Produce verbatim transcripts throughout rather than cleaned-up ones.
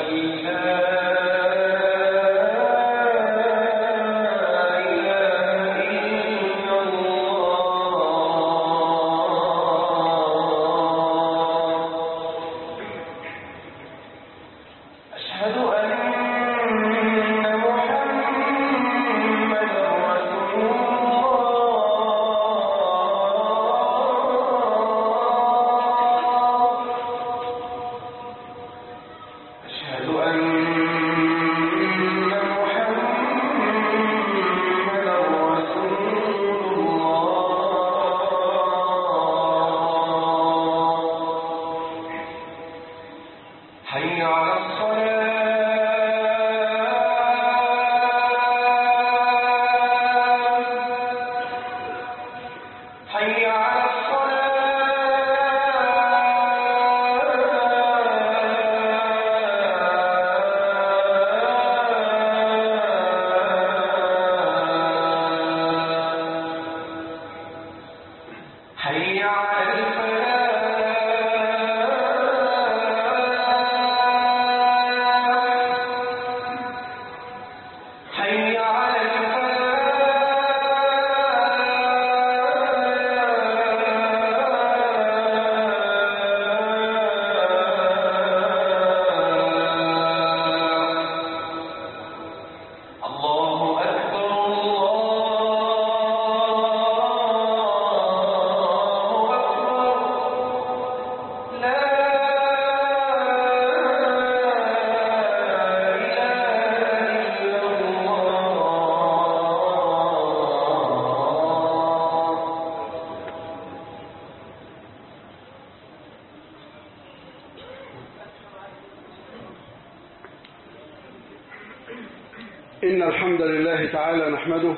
إن الحمد لله تعالى نحمده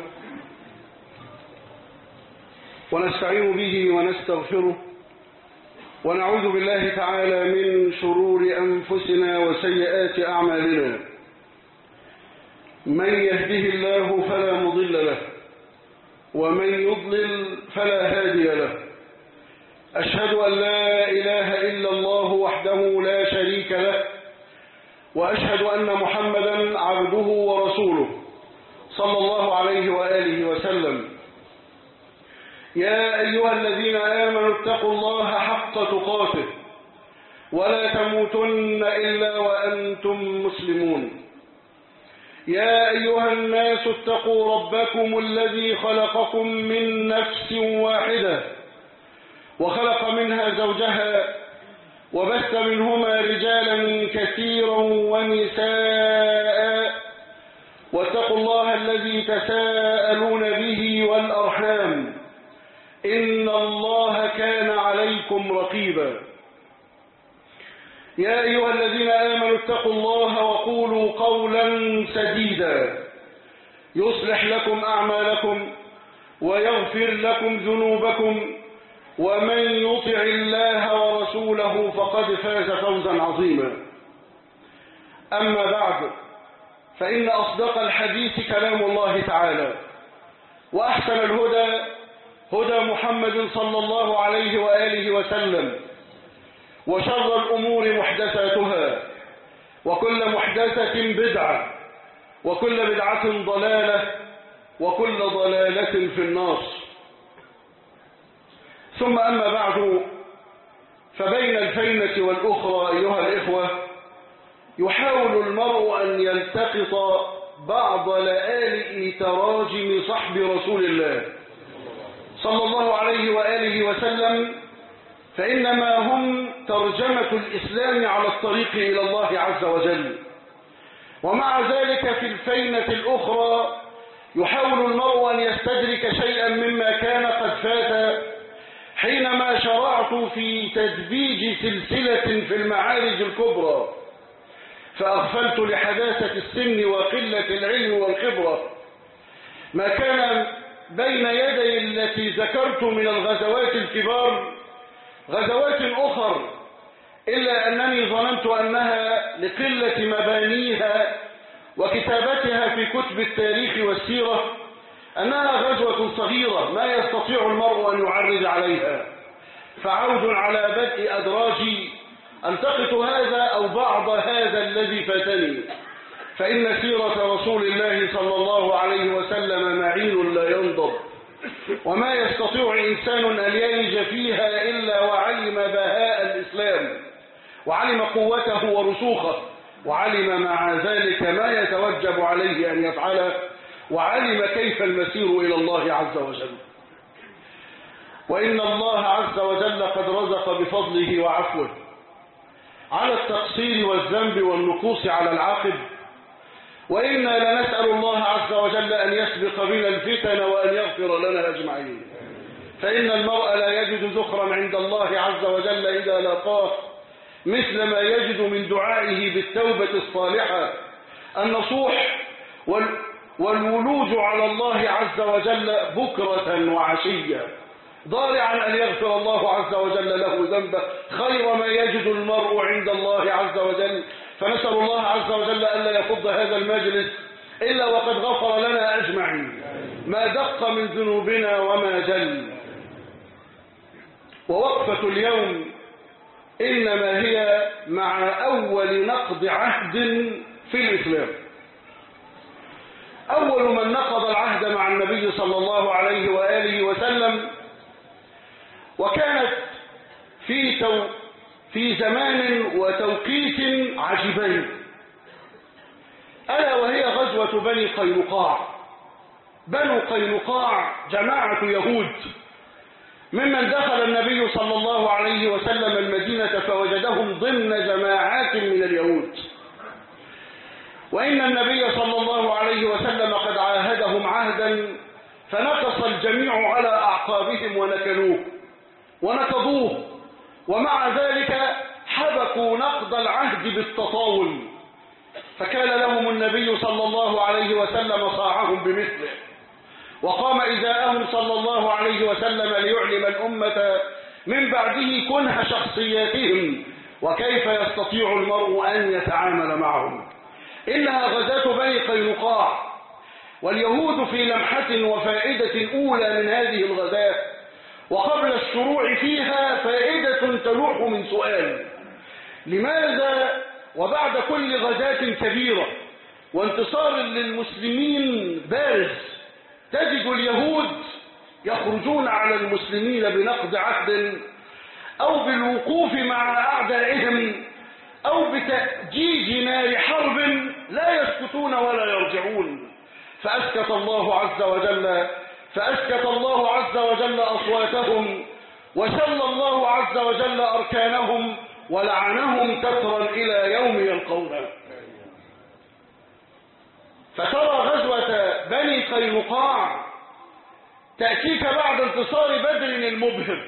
ونستعين به ونستغفره ونعوذ بالله تعالى من شرور أنفسنا وسيئات أعمالنا. من يهده الله فلا مضل له ومن يضلل فلا هادي له. أشهد أن لا إله إلا الله وحده لا شريك له وأشهد أن محمدا عبده ورسوله صلى الله عليه وآله وسلم. يا أيها الذين آمنوا اتقوا الله حق تقاته ولا تموتن إلا وأنتم مسلمون. يا أيها الناس اتقوا ربكم الذي خلقكم من نفس واحدة وخلق منها زوجها وبث منهما رجالا كثيرا ونساء واتقوا الله الذي تساءلون به والأرحام إن الله كان عليكم رقيبا. يا أيها الذين آمنوا اتقوا الله وقولوا قولا سديدا يصلح لكم أعمالكم ويغفر لكم ذنوبكم ومن يطع الله ورسوله فقد فاز فوزا عظيما. أما بعد، فإن أصدق الحديث كلام الله تعالى وأحسن الهدى هدى محمد صلى الله عليه وآله وسلم وشر الأمور محدثاتها وكل محدثة بدعة وكل بدعة ضلالة وكل ضلالة في النار. ثم أما بعد، فبين الفينة والأخرى أيها الإخوة يحاول المرء أن يلتقط بعض لآلئ تراجم صحب رسول الله صلى الله عليه وآله وسلم، فإنما هم ترجمة الإسلام على الطريق إلى الله عز وجل. ومع ذلك في الفينة الأخرى يحاول المرء أن يستدرك شيئا مما كان قد فات حينما شرعت في تدبيج سلسلة في المعارج الكبرى، فأغفلت لحداثة السن وقلة العلم والخبرة ما كان بين يدي التي ذكرت من الغزوات الكبار غزوات أخر، إلا أنني ظننت أنها لقلة مبانيها وكتابتها في كتب التاريخ والسيرة أنها غزوة صغيرة ما يستطيع المرء أن يعرج عليها. فعود على بدء أدراج ألتقط هذا أو بعض هذا الذي فاتني، فإن سيرة رسول الله صلى الله عليه وسلم معين لا ينضب، وما يستطيع إنسان أن يلج فيها إلا وعلم بهاء الإسلام، وعلم قوته ورسوخه، وعلم مع ذلك ما يتوجب عليه أن يفعله، وعلم كيف المسير إلى الله عز وجل. وإن الله عز وجل قد رزق بفضله وعفوه على التقصير والذنب والنقوص على العاقب، وإنا لنسأل الله عز وجل أن يسبق بنا الفتن وأن يغفر لنا أجمعين، فإن المرء لا يجد ذخرا عند الله عز وجل إذا لاقاه مثل ما يجد من دعائه بالتوبة الصالحة النصوح والولوج على الله عز وجل بكرة وعشية، ضارعا أن يغفر الله عز وجل له ذنبه خير ما يجد المرء عند الله عز وجل. فنسأل الله عز وجل ألا يفض هذا المجلس إلا وقد غفر لنا أجمعين ما دق من ذنوبنا وما جل. ووقفة اليوم إنما هي مع أول نقض عهد في الإسلام. أول من نقض العهد مع النبي صلى الله عليه وآله وسلم، وكانت في تو في زمان وتوقيت عجيبين، ألا وهي غزوة بني قينقاع. بنو قينقاع جماعة يهود ممن دخل النبي صلى الله عليه وسلم المدينة فوجدهم ضمن جماعات من اليهود، وإن النبي صلى الله عليه وسلم قد عاهدهم عهدا فنكص الجميع على أعقابهم ونكلوه ونكضوه، ومع ذلك حبكوا نقض العهد بالتطاول، فكان لهم النبي صلى الله عليه وسلم صاعهم بمثله، وقام إزاءهم صلى الله عليه وسلم ليعلم الأمة من بعده كنه شخصياتهم وكيف يستطيع المرء أن يتعامل معهم. إنها غزاة بني قينقاع، واليهود في لمحة وفائدة أولى من هذه الغزاة، وقبل الشروع فيها فائدة تلوح من سؤال: لماذا وبعد كل غزاة كبيرة وانتصار للمسلمين بارز تجد اليهود يخرجون على المسلمين بنقض عهد أو بالوقوف مع أعدائهم أو بتأجيج نار حرب لا يسكتون ولا يرجعون؟ فأسكت الله عز وجل فأسكت الله عز وجل أصواتهم، وشل الله عز وجل أركانهم، ولعنهم كثرا إلى يوم يلقونه. فترى غزوة بني قينقاع تأتيك بعد انتصار بدر المبهر،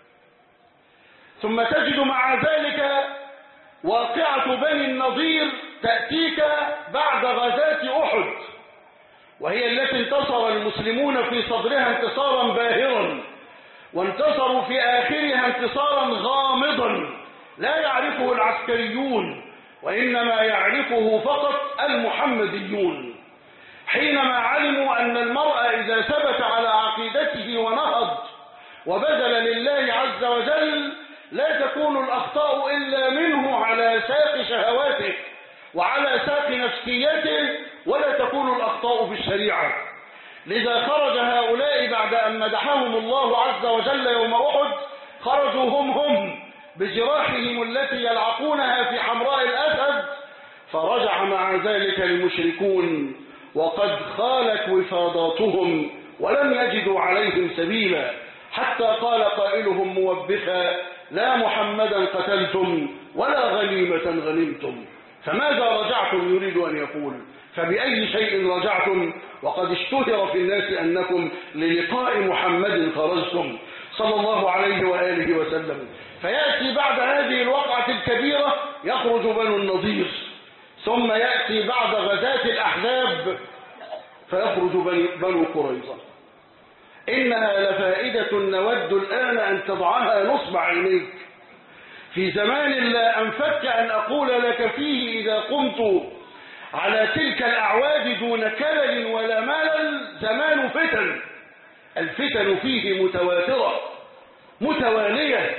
ثم تجد مع ذلك واقعة بني النضير تأتيك بعد غزاة أحد، وهي التي انتصر المسلمون في صدرها انتصارا باهرا، وانتصروا في آخرها انتصارا غامضا لا يعرفه العسكريون وإنما يعرفه فقط المحمديون، حينما علموا أن المرء إذا ثبت على عقيدته ونهض وبذل لله عز وجل لا تكون الأخطاء إلا منه على ساق شهواته وعلى ساق نفسيته، ولا تكون الأخطاء في الشريعة. لذا خرج هؤلاء بعد أن مدحهم الله عز وجل يوم أحد، خرجوا هم هم بجراحهم التي يلعقونها في حمراء الأسد، فرجع مع ذلك المشركون وقد خالت وفاضاتهم ولم يجدوا عليهم سبيلا، حتى قال قائلهم موبخا: لا محمدا قتلتم ولا غنيمة غنمتم. فماذا رجعتم يريد أن يقول؟ فبأي شيء رجعتم وقد اشتهر في الناس أنكم للقاء محمد خرجتم صلى الله عليه وآله وسلم. فيأتي بعد هذه الوقعة الكبيرة يخرج بنو النضير، ثم يأتي بعد غزاة الأحزاب فيخرج بنو قريظة. إنها لفائدة نود الآن أن تضعها نصب عينيك في زمان لا أنفك أن أقول لك فيه إذا قمت على تلك الأعواد دون كلل ولا ملل: زمان فتن، الفتن فيه متواترة متوالية،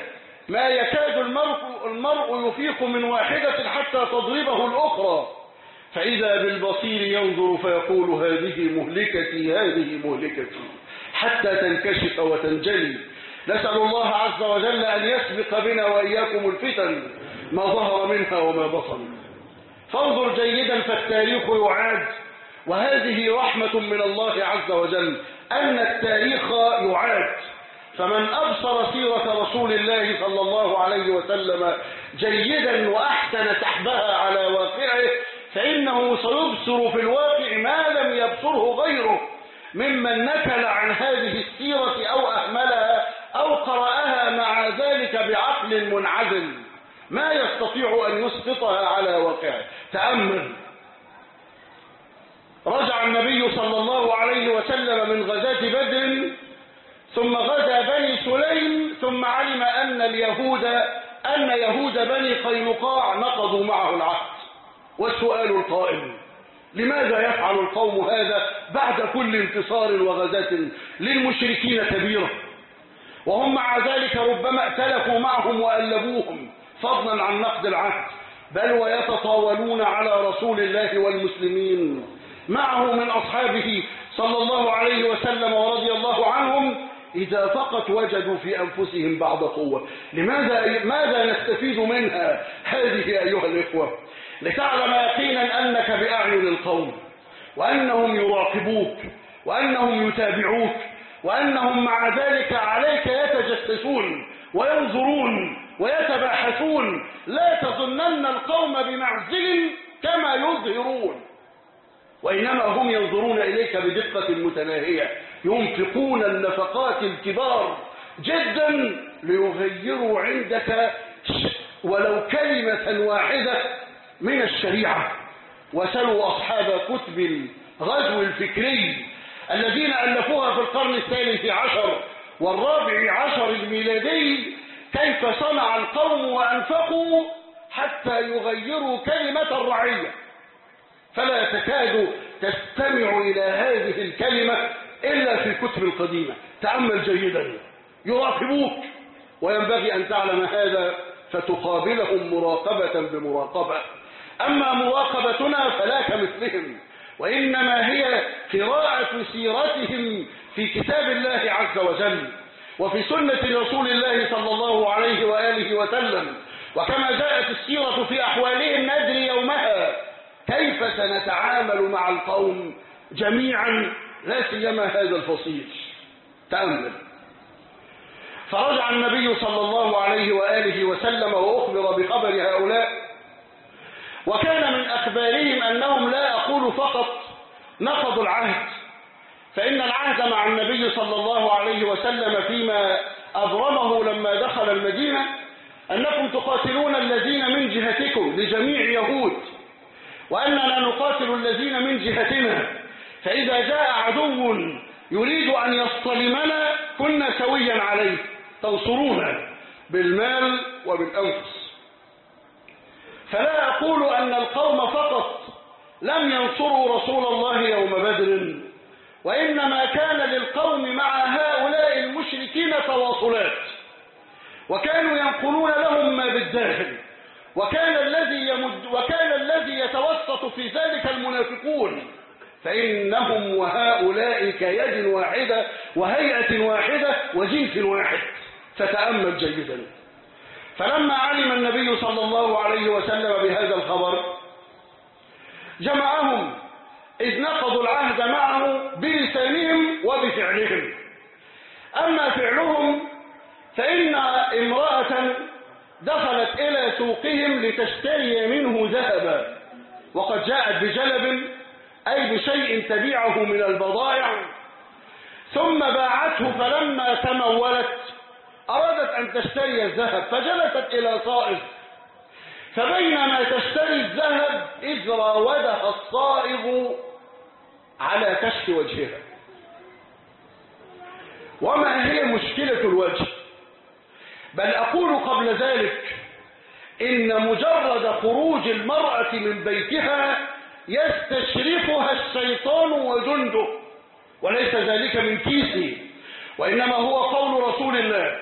ما يكاد المرء, المرء يفيق من واحدة حتى تضربه الأخرى، فإذا بالبصير ينظر فيقول هذه مهلكتي هذه مهلكتي حتى تنكشف وتنجلي. نسأل الله عز وجل أن يسبق بنا وإياكم الفتن ما ظهر منها وما بطن. فانظر جيدا فالتاريخ يعاد، وهذه رحمة من الله عز وجل أن التاريخ يعاد. فمن أبصر سيرة رسول الله صلى الله عليه وسلم جيدا وأحسن سحبها على واقعه فإنه سيبصر في الواقع ما لم يبصره غيره ممن نكل عن هذه السيرة أو أهملها أو قرأها مع ذلك بعقل منعزل ما يستطيع أن يسقطها على واقعه. تأمل، رجع النبي صلى الله عليه وسلم من غزاة بدر، ثم غزا بني سليم، ثم علم أن اليهود أن يهود بني قينقاع نقضوا معه العهد. والسؤال القائم: لماذا يفعل القوم هذا بعد كل انتصار وغزاة للمشركين كبيرة، وهم مع ذلك ربما ائتلفوا معهم وألبوهم فضلا عن نقض العهد، بل ويتطاولون على رسول الله والمسلمين معه من أصحابه صلى الله عليه وسلم ورضي الله عنهم إذا فقط وجدوا في أنفسهم بعض قوة. لماذا ماذا نستفيد منها هذه أيها الإخوة؟ لتعلم يقينا أنك بأعين القوم، وأنهم يراقبوك، وأنهم يتابعوك، وأنهم مع ذلك عليك يتجسسون وينظرون ويتباحثون. لا تظنن القوم بمعزل كما يظهرون، وإنما هم ينظرون إليك بدقة متناهية، ينفقون النفقات الكبار جدا ليغيروا عندك ولو كلمة واحدة من الشريعة. وسلوا أصحاب كتب الغزو الفكري الذين ألفوها في القرن الثالث عشر والرابع عشر الميلادي كيف صنع القوم وأنفقوا حتى يغيروا كلمة الرعية، فلا تكاد تستمع إلى هذه الكلمة إلا في الكتب القديمة. تأمل جيدا، يراقبوك، وينبغي أن تعلم هذا فتقابلهم مراقبة بمراقبة. أما مراقبتنا فلا كمثلهم، وإنما هي قراءة سيرتهم في كتاب الله عز وجل وفي سنة رسول الله صلى الله عليه وآله وسلم، وكما جاءت السيرة في أحوالهم ندري يومها كيف سنتعامل مع القوم جميعا، لا سيما هذا الفصيل. تأمل، فرجع النبي صلى الله عليه وآله وسلم وأخبر بخبر هؤلاء، وكان من أخبارهم أنهم لا أقول فقط نقضوا العهد، فإن العهد مع النبي صلى الله عليه وسلم فيما أبرمه لما دخل المدينة أنكم تقاتلون الذين من جهتكم لجميع يهود، وأننا نقاتل الذين من جهتنا، فإذا جاء عدو يريد أن يصطلمنا كنا سويا عليه، تنصرونا بالمال وبالأنفس. فلا أقول أن القوم فقط لم ينصروا رسول الله يوم بدر، وإنما كان للقوم مع هؤلاء المشركين تواصلات، وكانوا ينقلون لهم ما بالداخل، وكان الذي يمد وكان الذي يتوسط في ذلك المنافقون، فإنهم وهؤلاء كيد واحدة وهيئة واحدة وجنس واحد. فتأمل جيدا، فلما علم النبي صلى الله عليه وسلم بهذا الخبر جمعهم، إذ نقضوا العهد معه بلسانهم وبفعلهم. أما فعلهم فإن امرأة دخلت إلى سوقهم لتشتري منه ذهبا، وقد جاءت بجلب أي بشيء تبيعه من البضائع، ثم باعته، فلما تمولت أرادت أن تشتري الذهب فجلست إلى صائغ، فبينما تشتري الذهب إذ راودها الصائغ على كشف وجهها. وما هي مشكلة الوجه؟ بل أقول قبل ذلك إن مجرد خروج المرأة من بيتها يستشرفها الشيطان وجنده، وليس ذلك من كيسه، وإنما هو قول رسول الله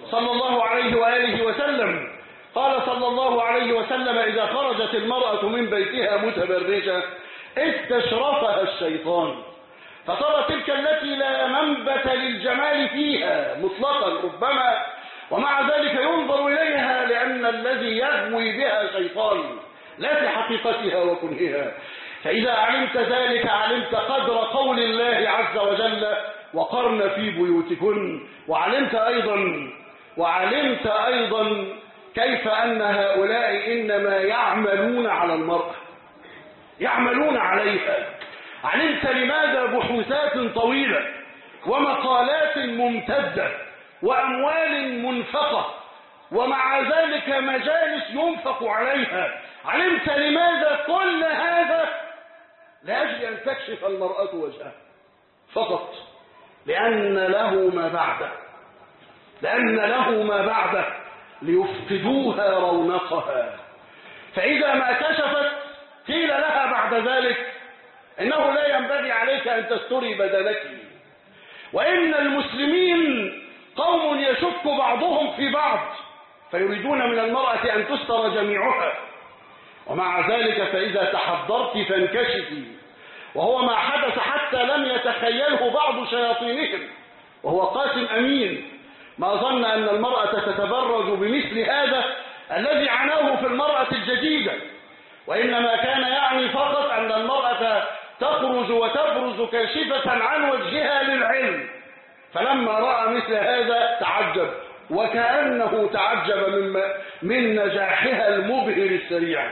صلى الله عليه وآله وسلم. قال صلى الله عليه وسلم: إذا خرجت المرأة من بيتها متبرجة استشرفها الشيطان، فترى تلك التي لا منبت للجمال فيها مطلقا ربما، ومع ذلك ينظر إليها لأن الذي يغوي بها شيطان لا في حقيقتها وكنهها. فإذا علمت ذلك علمت قدر قول الله عز وجل: وقرن في بيوتكن، وعلمت أيضا وعلمت أيضا كيف أن هؤلاء إنما يعملون على المرأة، يعملون عليها. علمت لماذا بحوثات طويلة ومقالات ممتدة وأموال منفقة، ومع ذلك مجالس ينفق عليها. علمت لماذا كل هذا؟ لأجل أن تكشف المرأة وجهها فقط، لأن له ما بعده، لأن له ما بعده ليفقدوها رونقها. فإذا ما كشفت قيل لها بعد ذلك: إنه لا ينبغي عليك أن تستري بدنك. وإن المسلمين قوم يشك بعضهم في بعض، فيريدون من المرأة أن تستر جميعها، ومع ذلك فإذا تحضرت فانكشفي. وهو ما حدث حتى لم يتخيله بعض شياطينهم، وهو قاسم أمين، ما ظن أن المرأة تتبرج بمثل هذا الذي عناه في المرأة الجديدة، وإنما كان يعني فقط أن المرأة تخرج وتبرز كاشفة عن وجهها للعلم. فلما رأى مثل هذا تعجب، وكأنه تعجب من, من نجاحها المبهر السريع.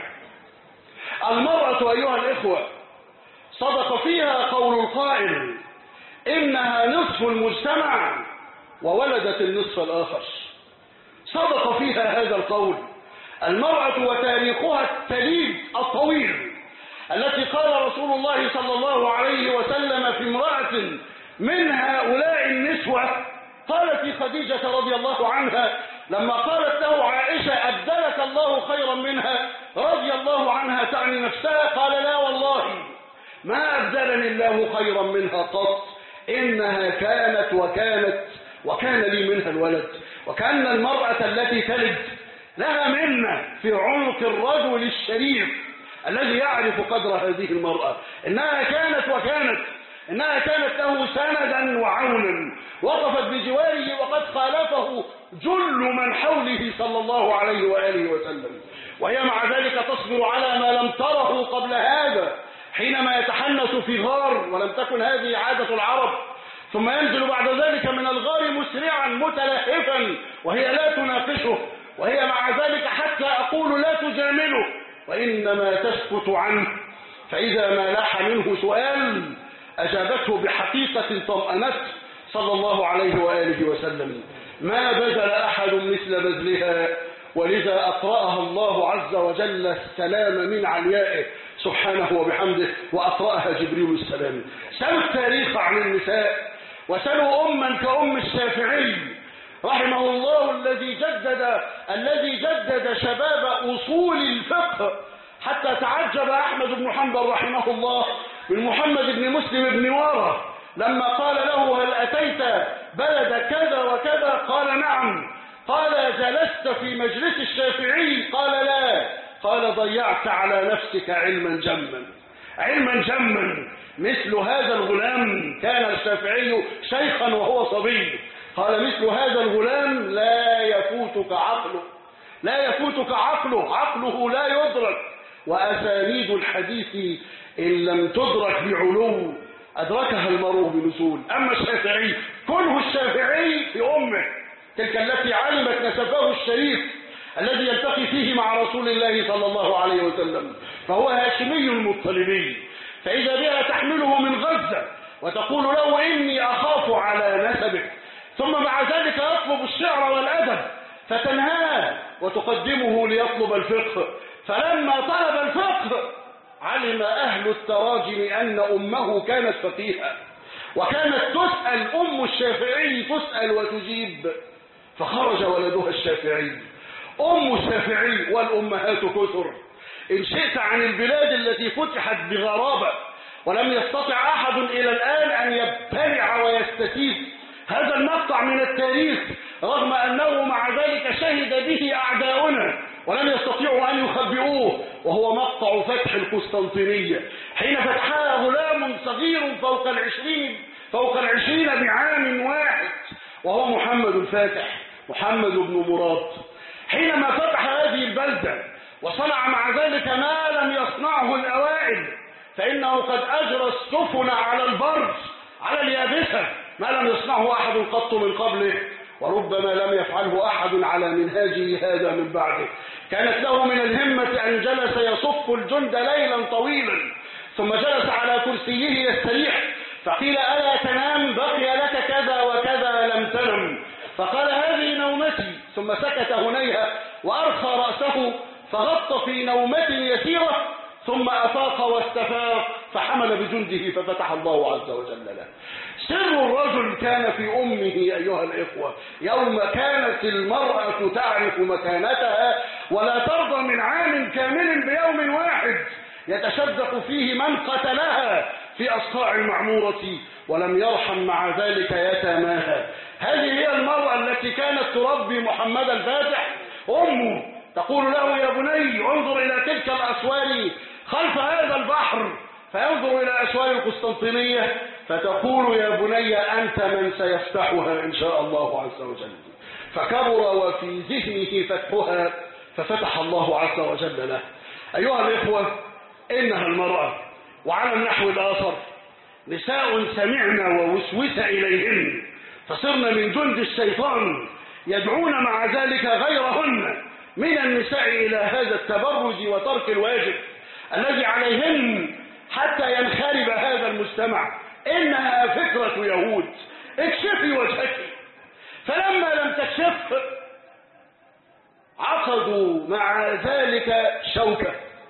المرأة أيها الإخوة صدق فيها قول القائل: إنها نصف المجتمع وولدت النصف الآخر. صدق فيها هذا القول. المرأة وتاريخها التليد الطويل، التي قال رسول الله صلى الله عليه وسلم في امرأة من هؤلاء النسوة، قالت خديجة رضي الله عنها لما قالت له عائشة: أبدلك الله خيرا منها رضي الله عنها، تعني نفسها، قال: لا والله ما أبدلني الله خيرا منها قط، إنها كانت وكانت وكان لي منها الولد. وكأن المرأة التي تلد لها منة في عنق الرجل الشريف الذي يعرف قدر هذه المرأة، إنها كانت وكانت إنها كانت له سندا وعونا، وقفت بجواره وقد خالفه جل من حوله صلى الله عليه وآله وسلم، وهي مع ذلك تصبر على ما لم تره قبل هذا، حينما يتحنس في غار، ولم تكن هذه عادة العرب، ثم ينزل بعد ذلك من الغار مسرعا متلهفا وهي لا تناقشه، وهي مع ذلك حتى أقول لا تجامله، وإنما تسكت عنه. فإذا ما لاح منه سؤال أجابته بحقيقة طمأنته صلى الله عليه وآله وسلم. ما بذل أحد مثل بذلها، ولذا أقرأها الله عز وجل السلام من عليائه سبحانه وبحمده، وأقرأها جبريل السلام. سلوا التاريخ عن النساء، وسلوا أما كأم الشافعي رحمه الله، الذي جدد الذي جدد شباب أصول الفقه، حتى تعجب أحمد بن حنبل رحمه الله من محمد بن مسلم بن وارة لما قال له: هل أتيت بلد كذا وكذا؟ قال: نعم. قال: جلست في مجلس الشافعي؟ قال: لا. قال: ضيعت على نفسك علما جما، علما جما. مثل هذا الغلام، كان الشافعي شيخا وهو صبي، قال: مثل هذا الغلام لا يفوتك عقله، لا يفوتك عقله، عقله لا يدرك. وأسانيد الحديث إن لم تدرك بعلو أدركها المرء بنزول. أما الشافعي كله الشافعي في أمه، تلك التي علمت نسبه الشريف الذي يلتقي فيه مع رسول الله صلى الله عليه وسلم، فهو هاشمي المطلبي. فإذا بها تحمله من غزة وتقول له: إني أخاف على نسبك، ثم مع ذلك يطلب الشعر والأدب، فتنهاه وتقدمه ليطلب الفقه. فلما طلب الفقه علم أهل التراجم أن أمه كانت فقيهة، وكانت تسأل أم الشافعي، تسأل وتجيب، فخرج ولدها الشافعي. أم الشافعي والأمهات كثر. إن شئت عن البلاد التي فتحت بغرابة ولم يستطع أحد إلى الآن أن يبتلع ويستتيب هذا المقطع من التاريخ رغم أنه مع ذلك شهد به أعداؤنا ولم يستطيعوا أن يخبئوه، وهو مقطع فتح القسطنطينية حين فتحها غلام صغير فوق العشرين فوق العشرين بعام واحد، وهو محمد الفاتح، محمد بن مراد. حينما فتح هذه البلدة وصنع مع ذلك ما لم يصنعه الأوائل، فإنه قد أجرى السفن على البر على اليابسة ما لم يصنعه أحد قط من قبله، وربما لم يفعله أحد على منهاجه هذا من بعده. كانت له من الهمة أن جلس يصف الجند ليلا طويلا، ثم جلس على كرسيه يستريح، فقيل ألا تنام؟ بقي لك كذا وكذا لم تنم. فقال هذه نومتي، ثم سكت هنيهة وأرخى رأسه فغط في نومة يسيرة، ثم أفاق واستفاق فحمل بجنده ففتح الله عز وجل له. سر الرجل كان في أمه أيها الإخوة، يوم كانت المرأة تعرف مكانتها ولا ترضى من عام كامل بيوم واحد يتشدق فيه من قتلها في أصقاع المعمورة ولم يرحم مع ذلك يتاماها. هذه هي المرأة التي كانت تربي محمد الفاتح. أمه تقول له يا بني انظر إلى تلك الأسوار خلف هذا البحر، فينظر إلى أسوار القسطنطينية فتقول يا بني أنت من سيفتحها إن شاء الله عز وجل. فكبر وفي ذهنه فتحها ففتح الله عز وجل له. أيها الإخوة، إنها المرأة. وعلى النحو الآخر نساء سمعنا ووسوس إليهن فصرنا من جند الشيطان يدعون مع ذلك غيرهن من النساء إلى هذا التبرج وترك الواجب الذي عليهن حتى ينخرب هذا المجتمع. إنها فكرة يهود، اكشفي وجهك. فلما لم تكشف عقدوا مع ذلك شوكة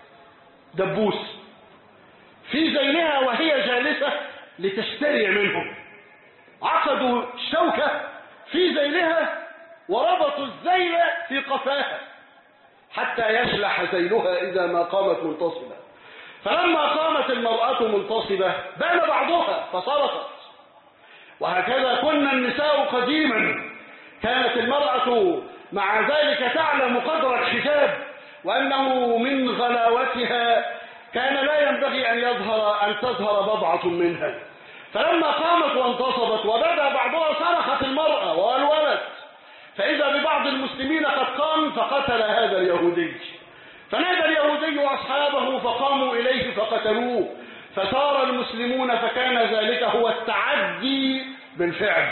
دبوس في ذيلها وهي جالسة لتشتري منهم. عقدوا شوكة في ذيلها وربطوا الذيل في قفاها حتى يشلح ذيلها إذا ما قامت منتصبة. فلما قامت المرأة منتصبة بان بعضها فصرخت. وهكذا كنا النساء قديما، كانت المرأة مع ذلك تعلم قدر الحجاب وأنه من غلاوتها كان لا ينبغي أن يظهر أن تظهر بضعة منها. فلما قامت وانتصبت وبدا بعضها صرخت المرأة والولد، فإذا ببعض المسلمين قد قام فقتل هذا اليهودي. فنادى اليهودي أصحابه فقاموا إليه فقتلوه، فصار المسلمون فكان ذلك هو التعدي بالفعل.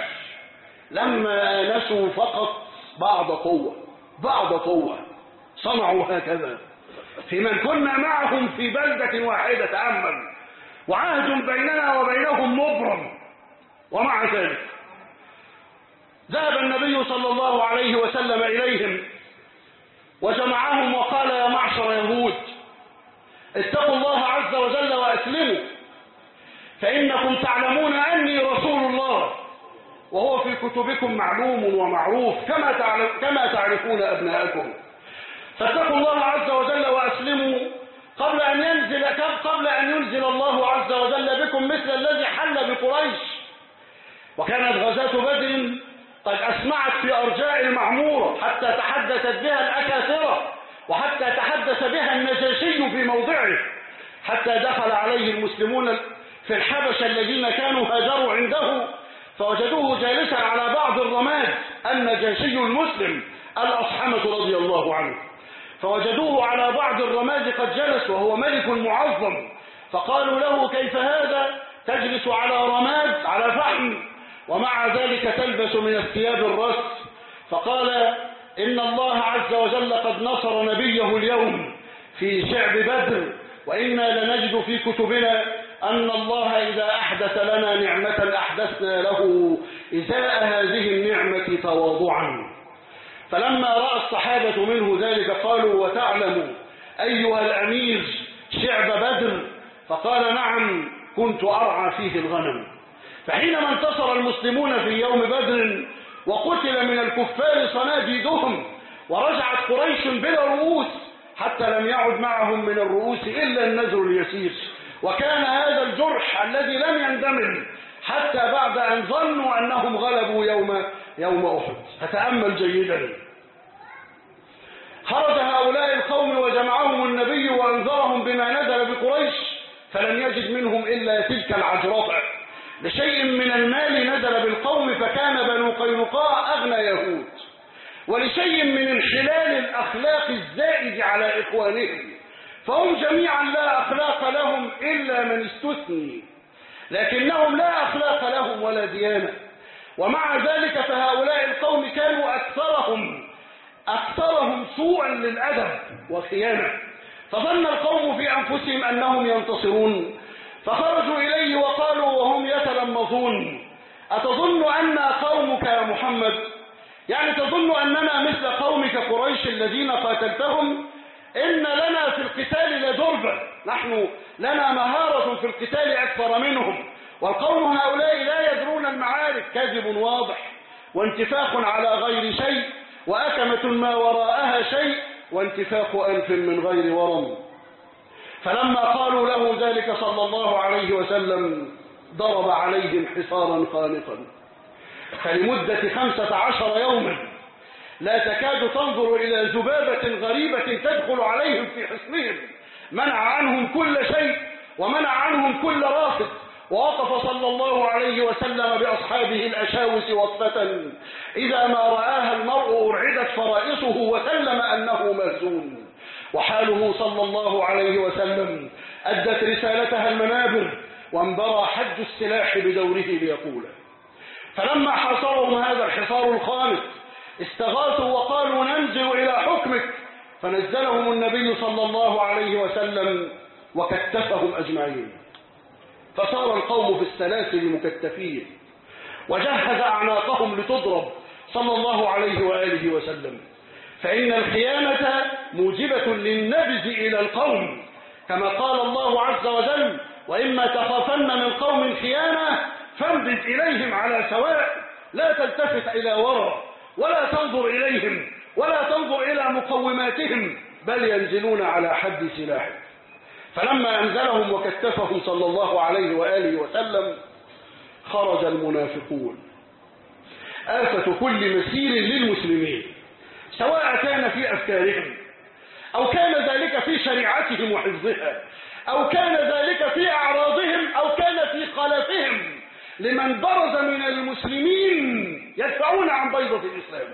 لما آنسوا فقط بعض قوة بعض قوة صنعوا هكذا في من كنا معهم في بلدة واحدة. تأمل، وعهد بيننا وبينهم مبرم، ومع ذلك ذهب النبي صلى الله عليه وسلم إليهم وجمعهم وقال يا معشر يهود اتقوا الله عز وجل وأسلموا، فإنكم تعلمون أني رسول الله، وهو في كتبكم معلوم ومعروف كما كما تعرفون أبناءكم. فاتقوا الله عز وجل وأسلموا قبل أن ينزل قبل أن ينزل الله عز وجل بكم مثل الذي حل بقريش. وكانت غزاة بدر قد أسمعت في أرجاء المعمورة حتى تحدثت بها الأكاثرة، وحتى تحدث بها النجاشي في موضعه، حتى دخل عليه المسلمون في الحبشة الذين كانوا هاجروا عنده فوجدوه جالسا على بعض الرماد، النجاشي المسلم الأصحمة رضي الله عنه، فوجدوه على بعض الرماد قد جلس وهو ملك معظم، فقالوا له كيف هذا تجلس على رماد على فحم ومع ذلك تلبس من الثياب الرس؟ فقال إن الله عز وجل قد نصر نبيه اليوم في شعب بدر، وإنا لنجد في كتبنا أن الله إذا أحدث لنا نعمة أحدثنا له إزاء هذه النعمة تواضعا. فلما رأى الصحابة منه ذلك قالوا وتعلم أيها الأمير شعب بدر؟ فقال نعم كنت أرعى فيه الغنم. فحينما انتصر المسلمون في يوم بدر وقتل من الكفار صناديدهم ورجعت قريش بلا رؤوس حتى لم يعد معهم من الرؤوس إلا النذر اليسير، وكان هذا الجرح الذي لم يندمل حتى بعد أن ظنوا أنهم غلبوا يوم يوم أحد. فتأمل جيدا. خرج هؤلاء القوم وجمعهم النبي وأنذرهم بما نزل بقريش، فلم يجد منهم إلا تلك العجرفة. لشيء من المال نزل بالقوم فكان بنو قينقاع أغنى يهود، ولشيء من انحلال الأخلاق الزائد على إخوانهم، فهم جميعا لا أخلاق لهم إلا من استثني، لكنهم لا أخلاق لهم ولا ديانة. ومع ذلك فهؤلاء القوم كانوا أكثرهم أكثرهم سوءا للأدب وخيانة. فظن القوم في أنفسهم أنهم ينتصرون، فخرجوا إليه وقالوا وهم يتلمظون: أتظن أن قومك يا محمد، يعني تظن أننا مثل قومك قريش الذين قاتلتهم؟ إن لنا في القتال لدربة، نحن لنا مهارة في القتال أكثر منهم، والقوم هؤلاء لا يدرون المعارك. كذب واضح، وانتفاخ على غير شيء، وأكمة ما وراءها شيء، وانتفاخ أنف من غير ورم. فلما قالوا له ذلك صلى الله عليه وسلم ضرب عليهم حصارا خانقا، فلمدة خمسة عشر يوما لا تكاد تنظر إلى ذبابة غريبة تدخل عليهم في حصنهم. منع عنهم كل شيء ومنع عنهم كل رافد، ووقف صلى الله عليه وسلم بأصحابه الأشاوس وقفة إذا ما رآها المرء أرعدت فرائصه وسلم أنه مهزوم. وحاله صلى الله عليه وسلم أدت رسالتها المنابر، وانبرى حج السلاح بدوره ليقوله. فلما حاصرهم هذا الحصار الخامس استغاثوا وقالوا ننزل إلى حكمك، فنزلهم النبي صلى الله عليه وسلم وكتفهم أجمعين. فصار القوم في السلاسل مكتفين، وجهز أعناقهم لتضرب صلى الله عليه وآله وسلم. فإن الخيانة موجبة للنبذ إلى القوم، كما قال الله عز وجل: وإما تخافن من قوم خيانة فانبذ إليهم على سواء، لا تلتفت إلى وراء ولا تنظر إليهم ولا تنظر إلى مقوماتهم، بل ينزلون على حد سلاح. فلما أنزلهم وكتفهم صلى الله عليه وآله وسلم خرج المنافقون، آفة كل مسير للمسلمين، سواء كان في أفكارهم أو كان ذلك في شريعتهم وحفظها أو كان ذلك في أعراضهم أو كان في خلفهم لمن برز من المسلمين يدفعون عن بيضة الإسلام.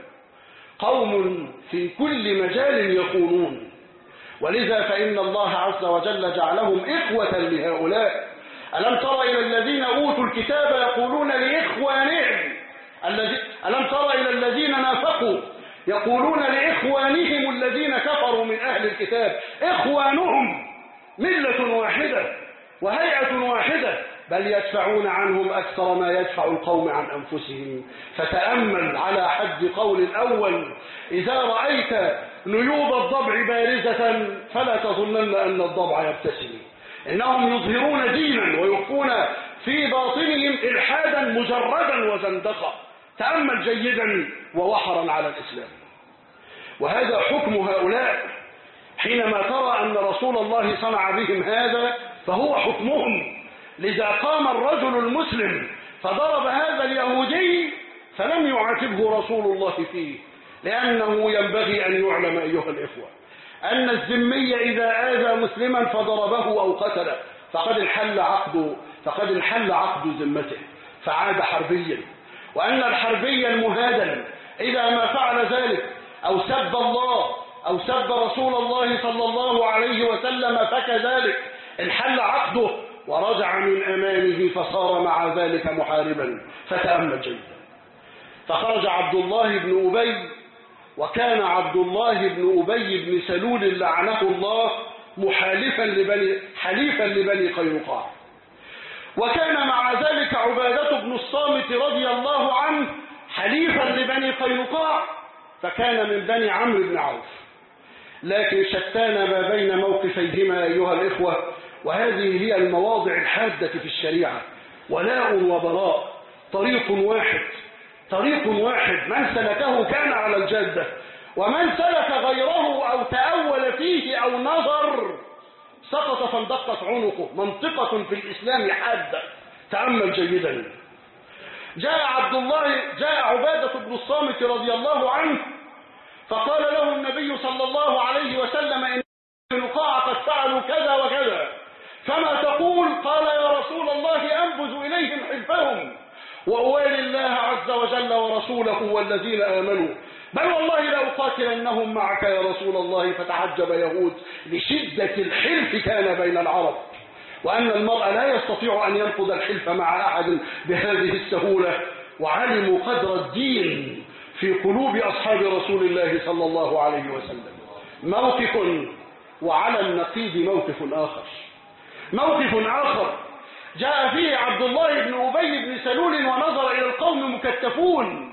قوم في كل مجال يخونون، ولذا فإن الله عز وجل جعلهم إخوة لهؤلاء. ألم تر إلى الذين أوتوا الكتاب يقولون لإخوانهم ألم تر إلى الذين نافقوا يقولون لإخوانهم الذين كفروا من أهل الكتاب: إخوانهم ملة واحدة وهيئة واحدة، بل يدفعون عنهم أكثر ما يدفع القوم عن أنفسهم. فتأمل على حد قول الأول: إذا رأيت نيوب الضبع بارزة فلا تظنن أن الضبع يبتسم. إنهم يظهرون دينا ويخفون في باطنهم إلحادا مجردا وزندقة. تأمل جيدا ووحرا على الإسلام. وهذا حكم هؤلاء. حينما ترى أن رسول الله صنع بهم هذا فهو حكمهم. لذا قام الرجل المسلم فضرب هذا اليهودي فلم يعاتبه رسول الله فيه، لأنه ينبغي أن يعلم أيها الإخوة أن الذمي إذا آذى مسلما فضربه أو قتله فقد انحل عقد فقد انحل عقد ذمته فعاد حربيا، وأن الحربي المهادن إذا ما فعل ذلك أو سب الله أو سب رسول الله صلى الله عليه وسلم فكذلك انحل عقده ورجع من أمامه فصار مع ذلك محاربا. فتأمل جيدا. فخرج عبد الله بن أبي، وكان عبد الله بن أبي بن سلول لعنه الله محالفا لبني حليفا لبني قينقاع، وكان مع ذلك عبادة بن الصامت رضي الله عنه حليفا لبني قينقاع، فكان من بني عمرو بن عوف. لكن شتان ما بين موقفيهما أيها الإخوة، وهذه هي المواضع الحادة في الشريعة. ولاء وبراء، طريق واحد طريق واحد، من سلكه كان على الجادة، ومن سلك غيره أو تأول فيه أو نظر سقط فاندقت عنقه. منطقة في الإسلام حادة. تأمل جيدا. جاء عبد الله جاء عبادة بن الصامت رضي الله عنه فقال له النبي صلى الله عليه وسلم إن النقاع قد فعلوا كذا وكذا فما تقول؟ قال يا رسول الله أنبذ إليهم حلفهم وأوالي الله عز وجل ورسوله والذين آمنوا بل والله لأقاتلنهم معك يا رسول الله. فتعجب يهود لشدة الحلف كان بين العرب وأن المرء لا يستطيع أن ينقض الحلف مع أحد بهذه السهولة، وعلموا قدر الدين في قلوب أصحاب رسول الله صلى الله عليه وسلم. موقف، وعلى النقيض موقف آخر موقف آخر جاء فيه عبد الله بن أبي بن سلول ونظر إلى القوم مكتفون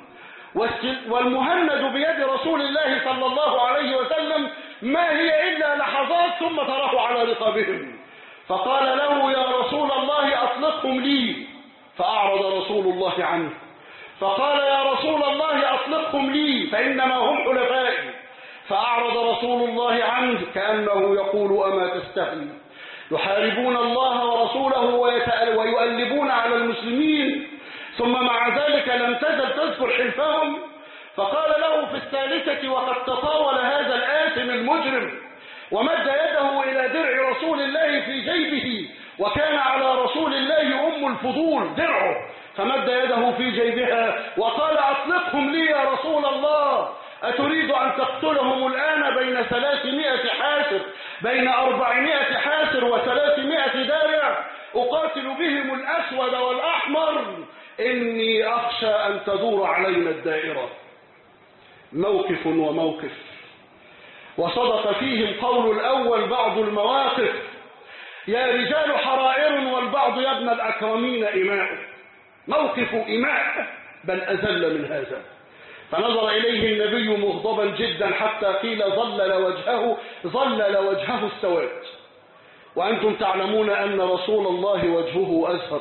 والمهند بيد رسول الله صلى الله عليه وسلم ما هي إلا لحظات ثم تراه على رقابهم، فقال له يا رسول الله أطلقهم لي، فأعرض رسول الله عنه، فقال يا رسول الله أطلقهم لي فإنما هم حلفائي، فأعرض رسول الله عنه كأنه يقول أما تستحي، يحاربون الله ورسوله ويؤلبون على المسلمين ثم مع ذلك لم تزل تذكر حلفهم. فقال له في الثالثة وقد تطاول هذا الآثم المجرم ومد يده إلى درع رسول الله في جيبه، وكان على رسول الله أم الفضول درعه، فمد يده في جيبها وقال أطلقهم لي يا رسول الله، أتريد أن تقتلهم الآن بين ثلاثمائة حاسر بين أربعمائة حاسر وثلاثمائة دارع أقاتل بهم الأسود والأحمر، إني أخشى أن تدور علينا الدائرة. موقف وموقف، وصدق فيهم قول الأول بعض المواقف يا رجال حرائر والبعض يا ابن الأكرمين إماء. موقف إماء بل أزل من هذا، فنظر إليه النبي مغضبا جدا حتى قيل ظلل وجهه ظلل وجهه السواد، وأنتم تعلمون أن رسول الله وجهه أزهر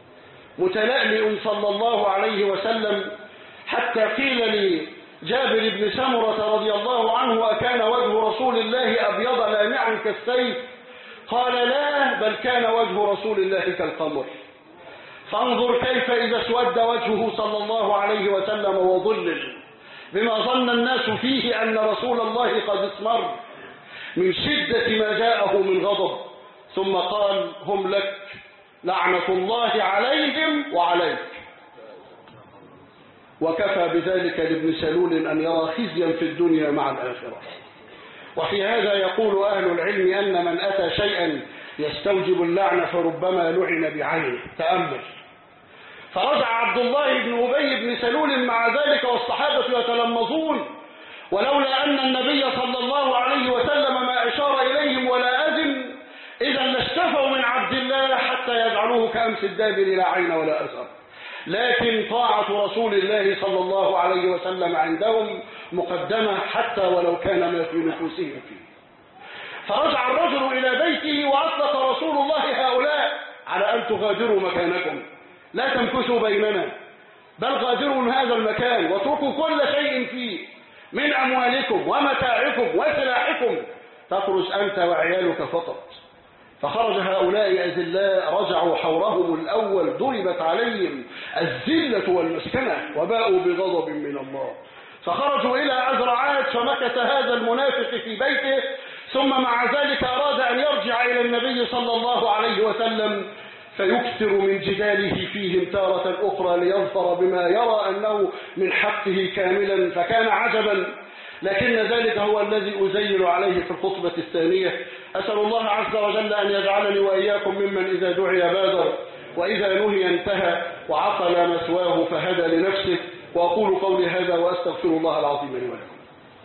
متلألئ صلى الله عليه وسلم، حتى قيل لجابر بن سمرة رضي الله عنه أكان وجه رسول الله أبيض لامعا كالسيف؟ قال لا، بل كان وجه رسول الله كالقمر. فانظر كيف إذا اسود وجهه صلى الله عليه وسلم وظلل بما ظن الناس فيه أن رسول الله قد اسمر من شدة ما جاءه من غضب، ثم قال هم لك لعنة الله عليهم وعليك. وكفى بذلك لابن سلول أن يرى خزيا في الدنيا مع الآخرة. وفي هذا يقول أهل العلم أن من أتى شيئا يستوجب اللعنة فربما لعن بعينه. تأمل، فرجع عبد الله بن أبي بن سلول مع ذلك والصحابة يتلمظون، ولولا أن النبي صلى الله عليه وسلم ما أشار إليهم ولا أذن إذا لاشتفوا من عبد الله حتى يجعلوه كأمس الدابر لا عين ولا أثر. لكن طاعة رسول الله صلى الله عليه وسلم عندهم مقدمة حتى ولو كان ما في نفوسهم فيه. فرجع الرجل إلى بيته وأطلق رسول الله هؤلاء على أن تغادروا مكانكم، لا تمكثوا بيننا، بل غادروا هذا المكان واتركوا كل شيء فيه من أموالكم ومتاعكم وسلاحكم، تخرج أنت وعيالك فقط. فخرج هؤلاء أذلاء رجعوا حورهم الأول ضربت عليهم الذلة والمسكنة وباءوا بغضب من الله، فخرجوا إلى أزرعات فمكث هذا المنافق في بيته، ثم مع ذلك أراد أن يرجع إلى النبي صلى الله عليه وسلم فيكثر من جداله فيهم تارة أخرى ليظفر بما يرى أنه من حقه كاملا، فكان عجبا. لكن ذلك هو الذي أزيل عليه في الخطبة الثانية. أسأل الله عز وجل أن يجعلني وإياكم ممن إذا دعي بادر وإذا نهي انتهى وعقل مثواه فهدى لنفسه. وأقول قولي هذا وأستغفر الله العظيم لي ولكم.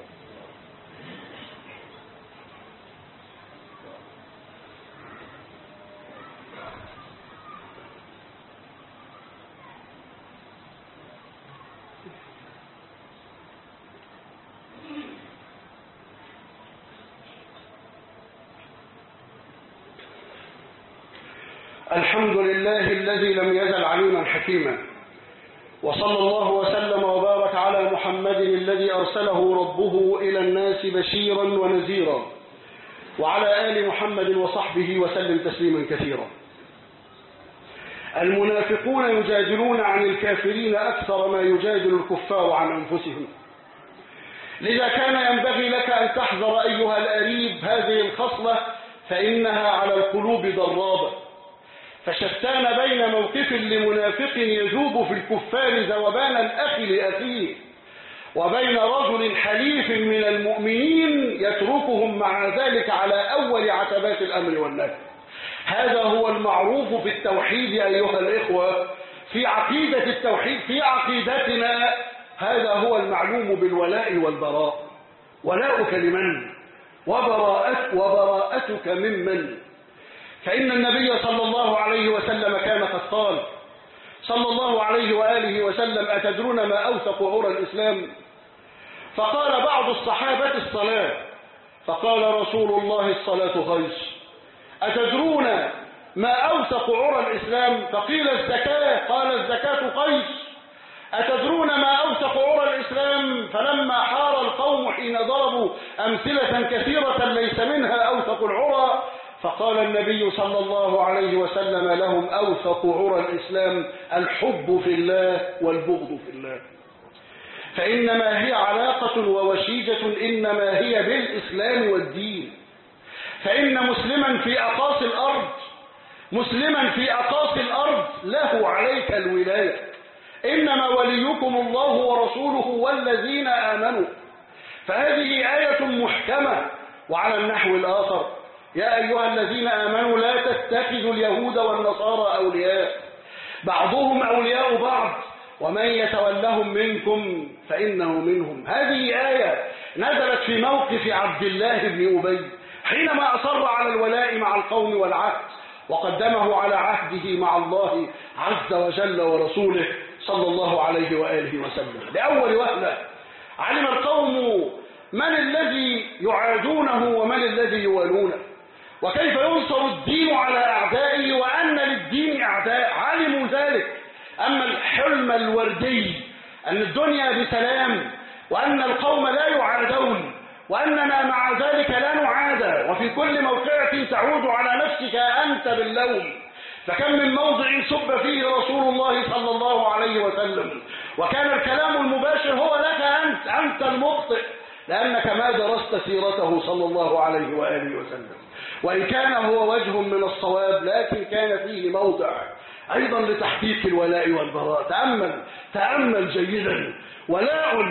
الحمد لله الذي لم يزل عليما حكيما، وصلى الله وسلم وبارك على محمد الذي أرسله ربه إلى الناس بشيرا ونذيرا، وعلى آل محمد وصحبه وسلم تسليما كثيرا. المنافقون يجادلون عن الكافرين أكثر ما يجادل الكفار عن أنفسهم. لذا كان ينبغي لك أن تحذر أيها الأريب هذه الخصلة، فإنها على القلوب ضرابة. فشتان بين موقف لمنافق يذوب في الكفار ذوبان الأخ لأخيه، وبين رجل حليف من المؤمنين يتركهم مع ذلك على أول عتبات الأمر والنهي. هذا هو المعروف في التوحيد أيها الإخوة، في عقيدة التوحيد، في عقيدتنا هذا هو المعلوم بالولاء والبراء. ولاؤك لمن؟ وبراءت وبراءتك ممن؟ فإن النبي صلى الله عليه وسلم كان قد قال صلى الله عليه وآله وسلم: أتدرون ما أوثق عرى الإسلام؟ فقال بعض الصحابة: الصلاة. فقال رسول الله: الصلاة خير. أتدرون ما أوثق عرى الإسلام؟ فقيل: الزكاة. قال: الزكاة خير. أتدرون ما أوثق عرى الإسلام؟ فلما حار القوم حين ضربوا أمثلة كثيرة ليس منها أوثق العرى، فقال النبي صلى الله عليه وسلم لهم: أوثق عرى الإسلام الحب في الله والبغض في الله. فإنما هي علاقة ووشيجة، إنما هي بالإسلام والدين. فإن مسلما في أقاصي الأرض مسلما في أقاصي الأرض له عليك الولاية. إنما وليكم الله ورسوله والذين آمنوا. فهذه آية محكمة. وعلى النحو الآخر: يا أيها الذين آمنوا لا تتخذوا اليهود والنصارى أولياء بعضهم أولياء بعض ومن يتولهم منكم فإنه منهم. هذه آية نزلت في موقف عبد الله بن أبي حينما أصر على الولاء مع القوم والعهد، وقدمه على عهده مع الله عز وجل ورسوله صلى الله عليه وآله وسلم. لأول وهلة علم القوم من الذي يعادونه ومن الذي يوالونه، وكيف ينصر الدين على أعدائه وأن للدين أعداء. علموا ذلك. أما الحلم الوردي أن الدنيا بسلام وأن القوم لا يعادون وأننا مع ذلك لا نعادى، وفي كل موقعة تعود على نفسك أنت باللوم. فكم من موضع سب فيه رسول الله صلى الله عليه وسلم، وكان الكلام المباشر هو لك أنت أنت المخطئ، لأنك ما درست سيرته صلى الله عليه وآله وسلم. وإن كان هو وجه من الصواب، لكن كان فيه موضع أيضا لتحقيق الولاء والبراء. تأمل تأمل جيدا. ولاء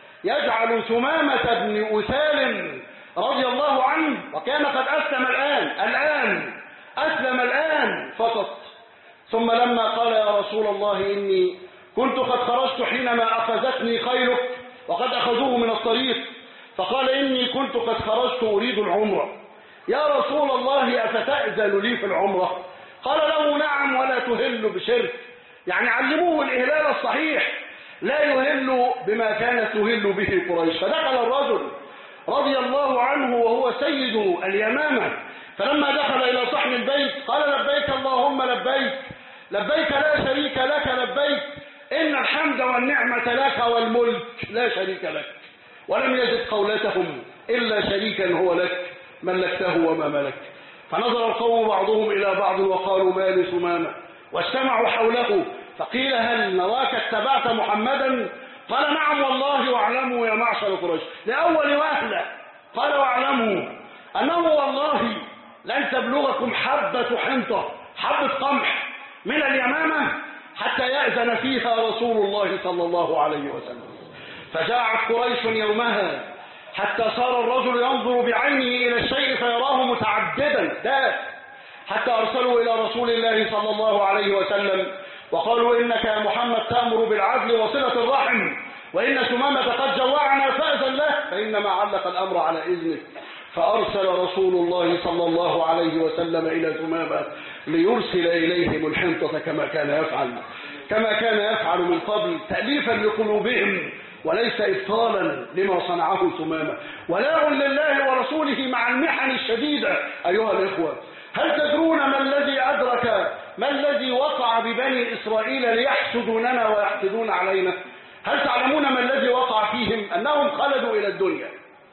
يجعل ثمامة بن أثال رضي الله عنه، وكان قد أسلم الآن الآن أسلم الآن فقط، ثم لما قال: يا رسول الله إني كنت قد خرجت حينما أخذتني خيلك وقد أخذوه من الطريق، فقال: إني كنت قد خرجت أريد العمرة، يا رسول الله أفتأذن لي في العمرة؟ قال له: نعم، ولا تهل بشرك. يعني علموه الإهلال الصحيح، لا يهل بما كانت تهل به قريش. فدخل الرجل رضي الله عنه وهو سيد اليمامة، فلما دخل إلى صحن البيت قال: لبيك اللهم لبيك، لبيك لا شريك لك لبيك، إن الحمد والنعمة لك والملك لا شريك لك. ولم يجد قولتهم إلا شريكا هو لك ملكته وما ملك. فنظر القوم بعضهم إلى بعض وقالوا: ما لثمامة؟ واجتمعوا حوله، فقيل: هل نراك اتبعت محمدا؟ قال: نعم والله، واعلموا يا معشر قريش. لأول وهلة قال: واعلموا أنه والله لن تبلغكم حبة حنطة، حبة قمح من اليمامة حتى يأذن فيها رسول الله صلى الله عليه وسلم. فجاعت قريش يومها حتى صار الرجل ينظر بعينه إلى الشيء فيراه متعددا ده، حتى أرسلوا إلى رسول الله صلى الله عليه وسلم وقالوا: إنك يا محمد تأمر بالعدل وصلة الرحم، وإن ثمامة قد جوعنا فأذن له، فإنما علق الأمر على إذنه. فأرسل رسول الله صلى الله عليه وسلم إلى ثمامة ليرسل إليهم الحنطة كما كان يفعل كما كان يفعل من قبل، تأليفا لقلوبهم وليس إبطالا لما صنعه ثمامة. ولاء لله ورسوله مع المحن الشديدة. أيها الإخوة، هل تدرون ما الذي أدرك ما الذي وقع ببني إسرائيل ليحسدوننا ويحسدون علينا؟ هل تعلمون ما الذي وقع فيهم؟ أنهم خلدوا إلى الدنيا،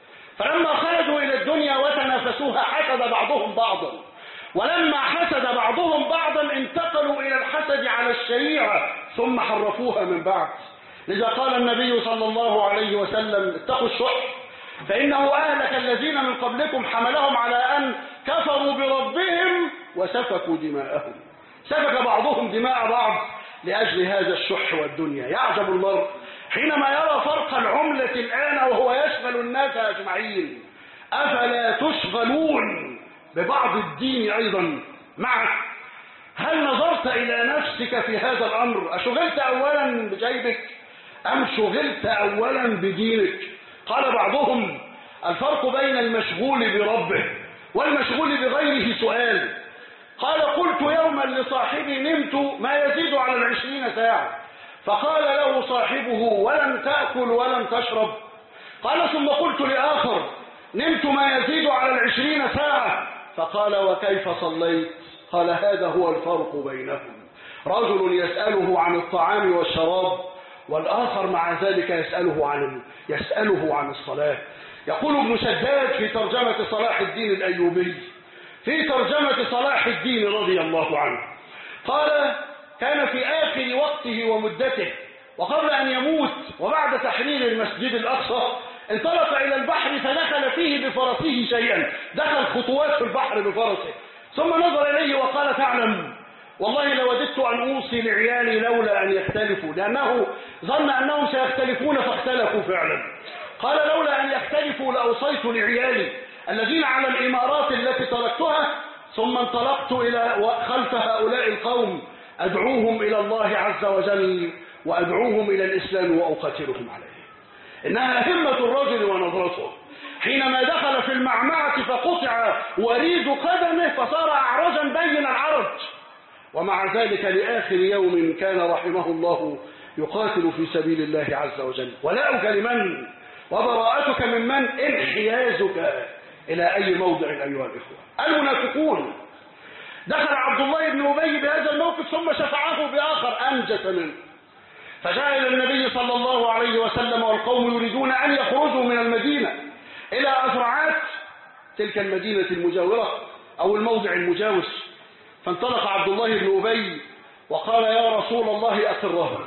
فلما خلدوا إلى الدنيا وتنافسوها حسد بعضهم بعضا، ولما حسد بعضهم بعضا انتقلوا إلى الحسد ثم حرفوها من بعد. لذا قال النبي صلى الله عليه وسلم اتقوا الشح فإنه أهلك الذين من قبلكم حملهم على أن كفروا بربهم وسفكوا دماءهم. سفك بعضهم دماء بعض لأجل هذا الشح والدنيا. يعجب المرء حينما يرى فرق العملة الآن وهو يشغل الناس أجمعين. أفلا تشغلون ببعض الدين أيضا معك؟ هل نظرت إلى نفسك في هذا الأمر؟ أشغلت أولا بجيبك أم شغلت أولا بدينك؟ قال بعضهم الفرق بين المشغول بربه والمشغول بغيره سؤال. قال قلت يوما لصاحبي نمت ما يزيد على العشرين ساعة، فقال له صاحبه ولم تأكل ولم تشرب؟ قال ثم قلت لآخر نمت ما يزيد على العشرين ساعة، فقال وكيف صليت؟ قال هذا هو الفرق بينهم. رجل يسأله عن الطعام والشراب والآخر مع ذلك يسأله عن يسأله عن الصلاة. يقول ابن شداد في ترجمة صلاح الدين الأيوبي في ترجمة صلاح الدين رضي الله عنه قال كان في آخر وقته ومدته وقبل أن يموت وبعد تحرير المسجد الأقصى انطلق إلى البحر فدخل فيه بفرسه شيئا، دخل خطوات في البحر بفرسه، ثم نظر إليه وقال تعلم والله لوددت أن أوصي لعيالي لولا أن يختلفوا، لأنه ظن أنهم سيختلفون فاختلفوا فعلا. قال لولا أن يختلفوا لأوصيت لعيالي الذين على الإمارات التي تركتها، ثم انطلقت إلى خلف هؤلاء القوم أدعوهم إلى الله عز وجل وأدعوهم إلى الإسلام وأقاتلهم عليه. إنها همة الرجل ونظرته. حينما دخل في المعمعة فقطع وريد قدمه فصار أعرجا بين العرج، ومع ذلك لآخر يوم كان رحمه الله يقاتل في سبيل الله عز وجل. ولاؤك لمن وبراءتك ممن؟ انحيازك إلى أي موضع أيها الإخوة. المنافقون دخل عبد الله بن أبي بهذا الموقف ثم شفعه بآخر أنجس منه، فجاء إلى النبي صلى الله عليه وسلم والقوم يريدون أن يخرجوا من المدينة إلى أزرعات تلك المدينة المجاورة أو الموضع المجاوز، فانطلق عبد الله بن أبي وقال يا رسول الله أقرهم،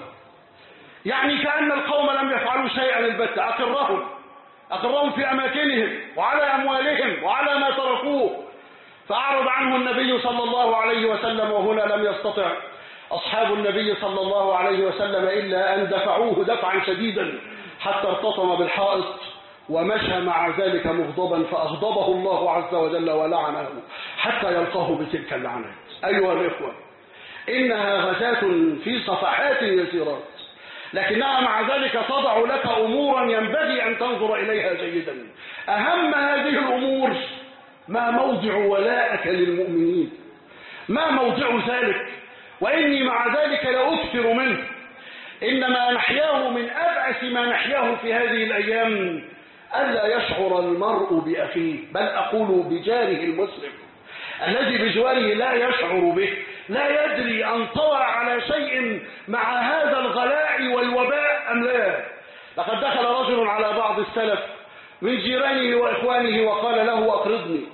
يعني كأن القوم لم يفعلوا شيئا البتة، أقرهم أقرهم في أماكنهم وعلى أموالهم وعلى ما تركوه. فأعرض عنه النبي صلى الله عليه وسلم، وهنا لم يستطع أصحاب النبي صلى الله عليه وسلم إلا أن دفعوه دفعا شديدا حتى ارتطم بالحائط ومشى مع ذلك مغضبا، فأغضبه الله عز وجل ولعنه حتى يلقاه بتلك اللعنات. أيها الإخوة، إنها غزاة في صفحات يسيرات، لكنها مع ذلك تضع لك أمورا ينبغي أن تنظر إليها جيدا. أهم هذه الأمور ما موضع ولائك للمؤمنين، ما موضع ذلك، وإني مع ذلك لأكثر منه. إنما نحياه من أبعث ما نحياه في هذه الأيام ألا يشعر المرء بأخيه، بل أقول بجاره المسلم الذي بجواره لا يشعر به، لا يدري أن طوى على شيء مع هذا الغلاء والوباء أم لا. لقد دخل رجل على بعض السلف من جيرانه وإخوانه وقال له أقرضني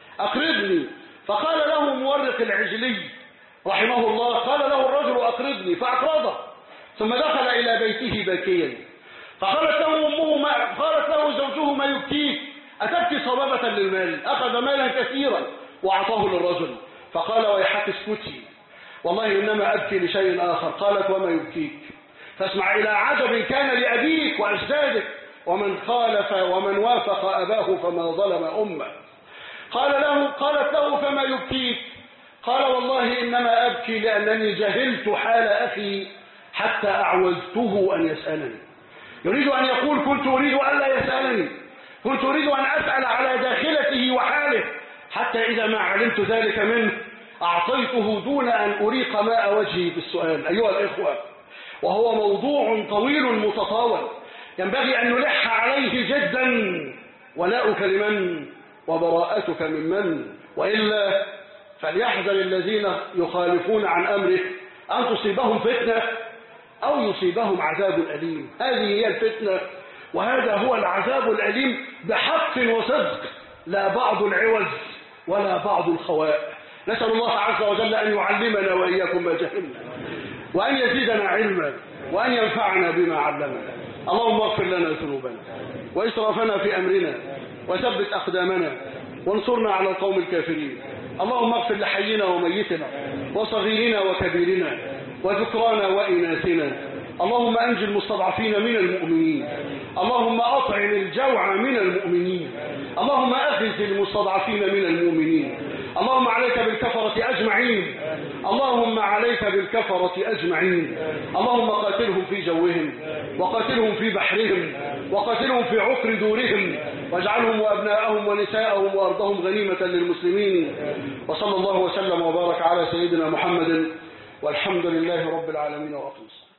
أقرضني فقال له مورق العجلي رحمه الله، قال له الرجل أقرضني فأقرضه، ثم دخل إلى بيته باكيا، فقالت له أمه ما قالت له زوجه ما يبكيك؟ أتبكي صبابة للمال؟ أخذ مالا كثيرا وأعطاه للرجل، فقال ويحك اسكتي والله إنما أبكي لشيء آخر. قالت وما يبكيك؟ فاسمع إلى عجب كان لأبيك وأجدادك، ومن خالف ومن وافق أباه فما ظلم أمه. قال له قالت له فما يبكيك؟ قال والله إنما أبكي لأنني جهلت حال أخي حتى أعوزته أن يسألني. يريد أن يقول كنت أريد أن لا يسألني، كنت أريد أن أسأل على داخلته وحاله، حتى إذا ما علمت ذلك منه أعطيته دون أن أريق ماء وجهي بالسؤال. أيها الإخوة، وهو موضوع طويل متطاول ينبغي أن نلح عليه جدا. ولاؤك لمن وبراءتك ممن؟ وإلا فليحذر الذين يخالفون عن أمره أن تصيبهم فتنة أو يصيبهم عذاب أليم. هذه هي الفتنة وهذا هو العذاب الأليم بحق وصدق، لا بعض العوز ولا بعض الخواء. نسأل الله عز وجل أن يعلمنا وإياكم ما جهلنا. وأن يزيدنا علما وأن ينفعنا بما علمنا. اللهم اغفر لنا ذنوبنا وإسرافنا في أمرنا وثبت أقدامنا وانصرنا على القوم الكافرين. اللهم اغفر لحينا وميتنا وصغيرنا وكبيرنا وذكرانا وإناثنا. اللهم أنجي المستضعفين من المؤمنين. اللهم أطعم الجوع من المؤمنين. اللهم أخذ المستضعفين من المؤمنين. اللهم عليك بالكفرة أجمعين. اللهم عليك بالكفرة أجمعين. اللهم قاتلهم في جوهم وقاتلهم في بحرهم وقاتلهم في عقر دورهم واجعلهم وأبناءهم ونساءهم وأرضهم غنيمة للمسلمين. وصلى الله وسلم وبارك على سيدنا محمد والحمد لله رب العالمين وأقم الصلاة.